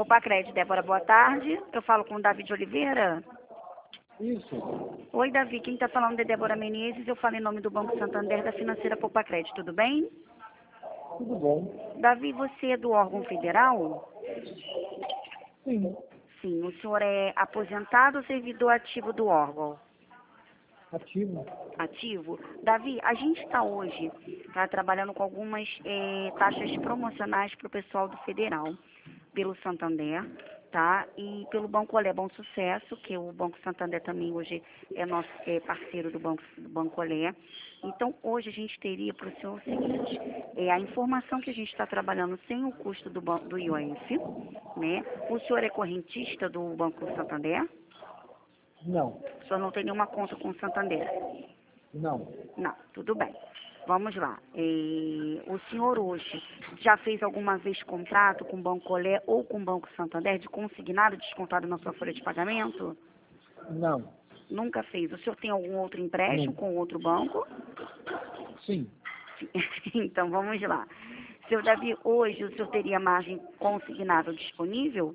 Poupa Crédito, Débora, boa tarde. Eu falo com o Davi de Oliveira. Isso. Oi, Davi, quem está falando é Débora Menezes. Eu falo em nome do Banco Santander da Financeira Poupa Crédito, tudo bem? Tudo bom? Davi, você é do órgão federal? Sim. Sim, o senhor é aposentado ou servidor ativo do órgão? Ativo. Ativo. Davi, a gente está hoje trabalhando com algumas taxas promocionais para o pessoal do federal, pelo Santander, tá? E pelo Banco Olé Bom Sucesso, que o Banco Santander também hoje é nosso parceiro do Banco Olé. Então, hoje a gente teria para o senhor o seguinte, a informação que a gente está trabalhando sem o custo do IOF, né? O senhor é correntista do Banco Santander? Não. O senhor não tem nenhuma conta com o Santander? Não. Não, tudo bem. Vamos lá. O senhor hoje já fez alguma vez contrato com o Banco Olé ou com o Banco Santander de consignado descontado na sua folha de pagamento? Não. Nunca fez. O senhor tem algum outro empréstimo Não. com outro banco? Sim. Então, vamos lá. Seu Davi, hoje o senhor teria margem consignável disponível?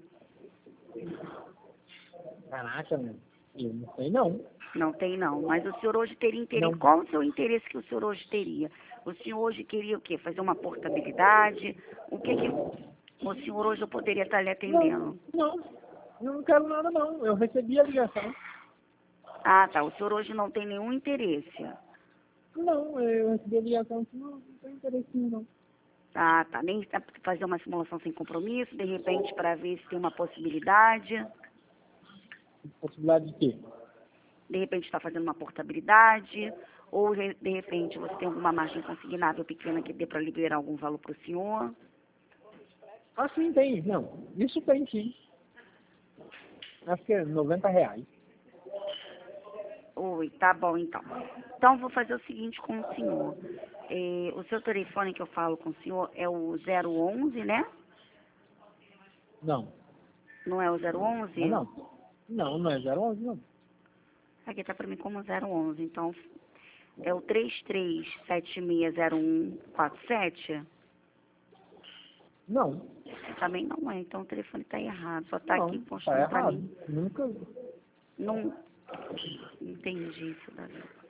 Caraca, meu. Eu não sei não. Não tem, não. Mas o senhor hoje teria interesse. Não. Qual o seu interesse que o senhor hoje teria? O senhor hoje queria o quê? Fazer uma portabilidade? O que o senhor hoje eu poderia estar lhe atendendo? Não. Eu não quero nada não. Eu recebi a ligação. Ah, tá. O senhor hoje não tem nenhum interesse. Não, eu recebi a ligação. Não tem interesse não. Ah, tá. Nem fazer uma simulação sem compromisso, de repente, para ver se tem uma possibilidade. Possibilidade de quê? De repente está fazendo uma portabilidade, ou de repente você tem alguma margem consignável pequena que dê para liberar algum valor para o senhor. Ah, sim, tem. Não. Isso tem, sim. Acho que é R$ 90. Oi, tá bom então. Então vou fazer o seguinte com o senhor. O seu telefone que eu falo com o senhor é o 011, né? Não. Não é o 011? Não. Não, não é 011, não. Aqui tá para mim como 011, então é o 33760147? Não. Também não é, então o telefone tá errado, só tá aqui Não. Tá postando para errado. mim. Nunca. Não entendi isso, Davi.